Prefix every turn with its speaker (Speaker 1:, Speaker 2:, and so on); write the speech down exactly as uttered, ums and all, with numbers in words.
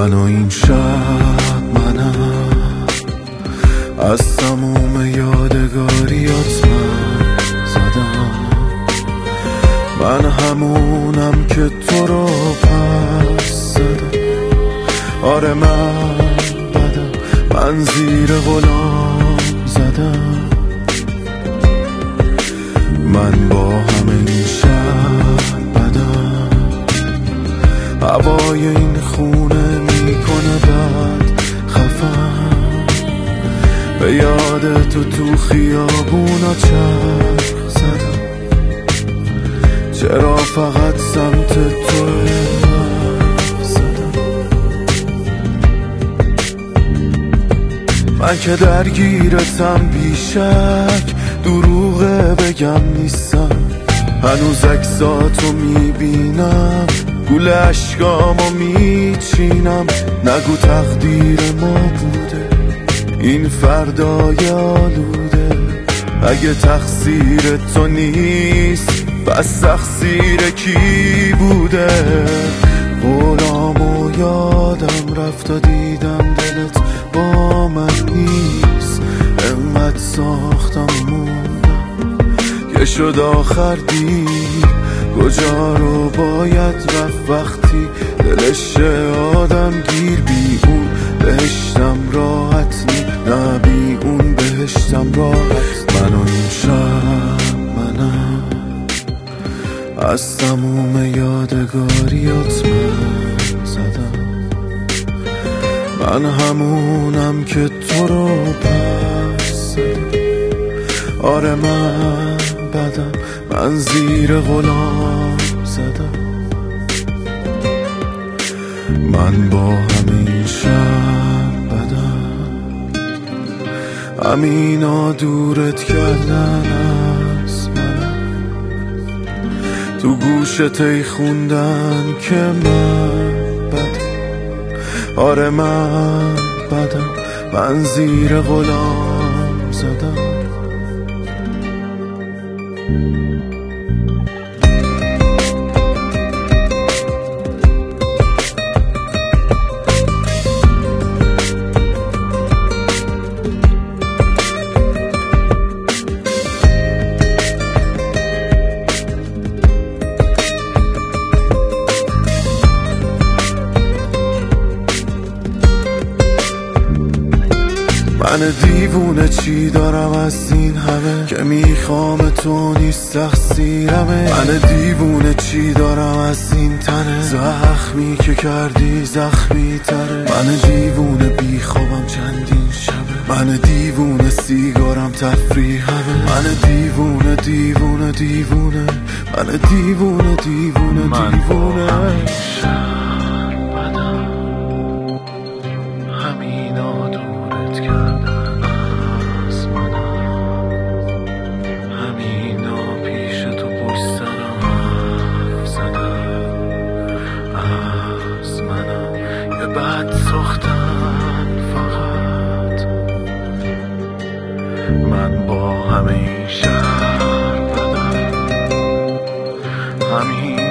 Speaker 1: من و این شب منم، از تموم یادگاریات من زدم. من همونم که تو رو پس زدم. آره من بدم، من زیر غلام زدم. من با همین شب بدم، هوای این خونه میکنه بد خفم. به یاد تو تو خیابونا چرخ زدم. چرا فقط سمت تو زدم؟ من که درگیرتم بیشک، دروغه بگم نیستم. هنوز عکساتو میبینم، گول عشقامو میچینم. نگو تقدیر ما بوده این فردای آلوده. اگه تقصیر تو نیست پس تقصیر کی بوده؟ قولامو یادم رفت و دیدم دلت با من نیست. انقدر ساختم موندم که شد آخر دید کجا رو باید رفت وقتی دلش آدم گیر. بی اون بهشتم راحت نی، نه بی اون بهشتم راحت. من و این شب منم، از تموم یادگاریات من زدم. من همونم که تو رو پس زدم. آره من بدم، من زیر غلام زدم. من با همین شب بدم، همینا دورت کردن از منم. تو گوشت ای خوندن که من بدم. آره من بدم، من زیر غلام زدم. من دیوونه چی دارم از این همه که میخوام تو نیست تقصیرمه. من دیوونه چی دارم از این تنه زخمی که کردی زخمی تره. من دیوونه بیخوابم چندین شبه. من دیوونه سیگارم تفریحمه. من دیوونه دیوونه دیوونه من دیوونه دیوونه دیوونه.
Speaker 2: همینا دورت کردن از منم. همینا پیش تو پشت سرم زدم از منم. یه بد ساختن فقط. من با همین شب بدم، همین